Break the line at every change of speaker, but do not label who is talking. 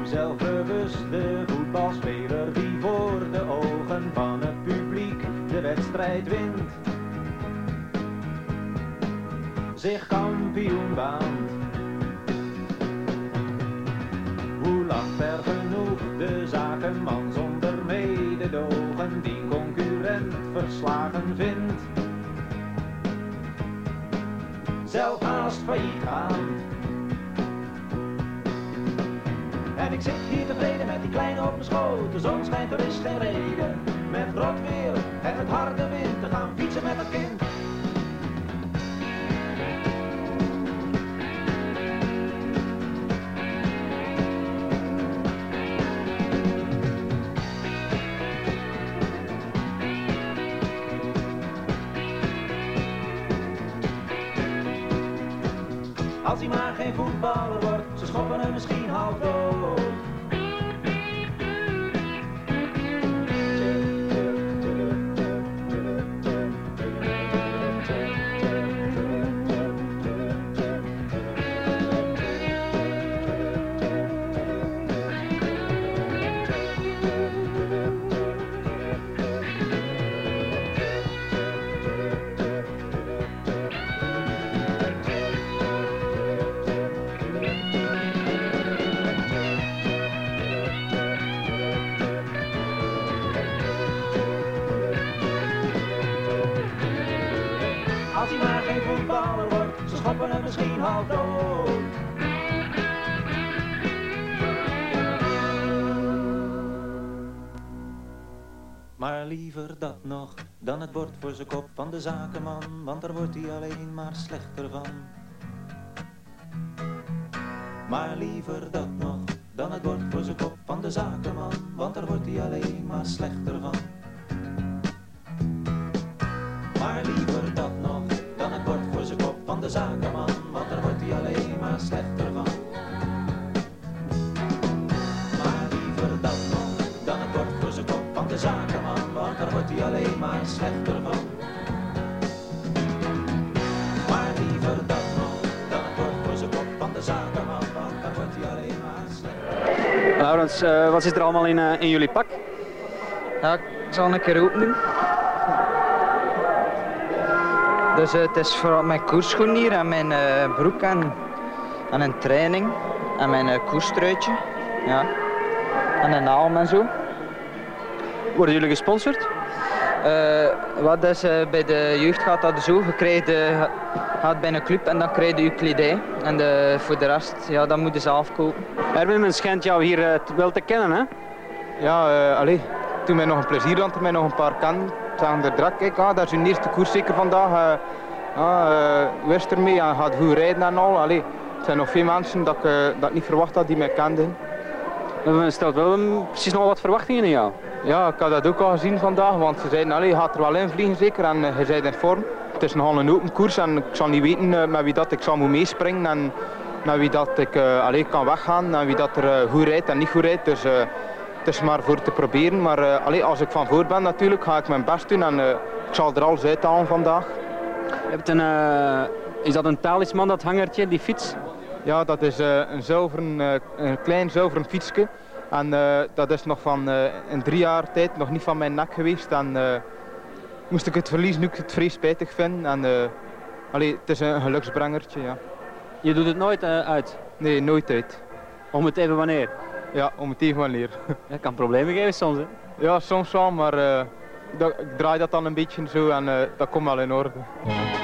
zelfbewuste voetbalspeler die voor de ogen van het publiek de wedstrijd wint, zich kampioen baant. Hoe lacht genoeg de zakenman zonder mededogen die concurrent verslagen vindt, zelf haast failliet gaan. En ik zit hier tevreden met die kleine op mijn schoot. De zon schijnt, er is geen reden met rot weer en het harde wind te gaan fietsen met het kind. Als hij maar geen voetballer wordt, ze schoppen hem misschien half dood. Als hij maar geen voetballer wordt, ze schoppen hem misschien half dood. Maar liever dat nog, dan het bord voor zijn kop van de zakenman, want daar wordt hij alleen maar slechter van. Maar liever dat nog, dan het bord voor zijn kop van de zakenman, want daar wordt hij alleen maar slechter van. Maar liever dat nog, dan het bord voor zijn kop van de zakenman, want daar wordt hij alleen maar slechter van. Maar liever dat nog, dan het bord voor zijn kop van de zakenman, want daar wordt hij alleen maar slechter van. Maar liever dat nog, dan het bord voor zijn kop van de zakenman, want daar wordt hij alleen maar slechter van.
Laurens, wat zit er allemaal in jullie pak?
Ja, ik zal een keer openen. Dus het is vooral mijn koersschoen hier en mijn broek en een training en mijn koerstruitje. Ja. En een naam en zo.
Worden jullie gesponsord?
Wat is bij de jeugd gaat dat zo, je gaat bij een club en dan krijg je je kledij. En voor de rest, ja, dat moet je zelf kopen.
Erwin, men schijnt jou hier wel te kennen, hè?
Ja, toen mij nog een plezier dat er mij nog een paar kan. Zagen er direct, kijk, dat is hun eerste koers zeker vandaag. Hoe is het ermee? Je gaat goed rijden en al. Allee, er zijn nog veel mensen dat ik niet verwacht had die mij kenden.
Men stelt wel precies nog wat verwachtingen in jou.
Ja, ik had dat ook al gezien vandaag, want ze zeiden, je gaat er wel in vliegen zeker en je bent in vorm. Het is nogal een open koers en ik zal niet weten met wie dat ik zal moet meespringen en met wie dat ik kan weggaan en wie dat er goed rijdt en niet goed rijdt. Dus, het is maar voor te proberen, maar als ik van voor ben natuurlijk ga ik mijn best doen en ik zal er alles uithalen vandaag.
Je hebt is dat een talisman, dat hangertje, die fiets?
Ja, dat is een klein zilveren fietsje en dat is nog van in 3 jaar tijd nog niet van mijn nek geweest en moest ik het verliezen nu ik het vrij spijtig vind en het is een geluksbrengertje. Ja.
Je doet het nooit uit?
Nee, nooit uit.
Om het even wanneer?
Ja, om het even wanneer.
Dat kan problemen geven soms, hè?
Ja, soms wel, maar ik draai dat dan een beetje zo en dat komt wel in orde.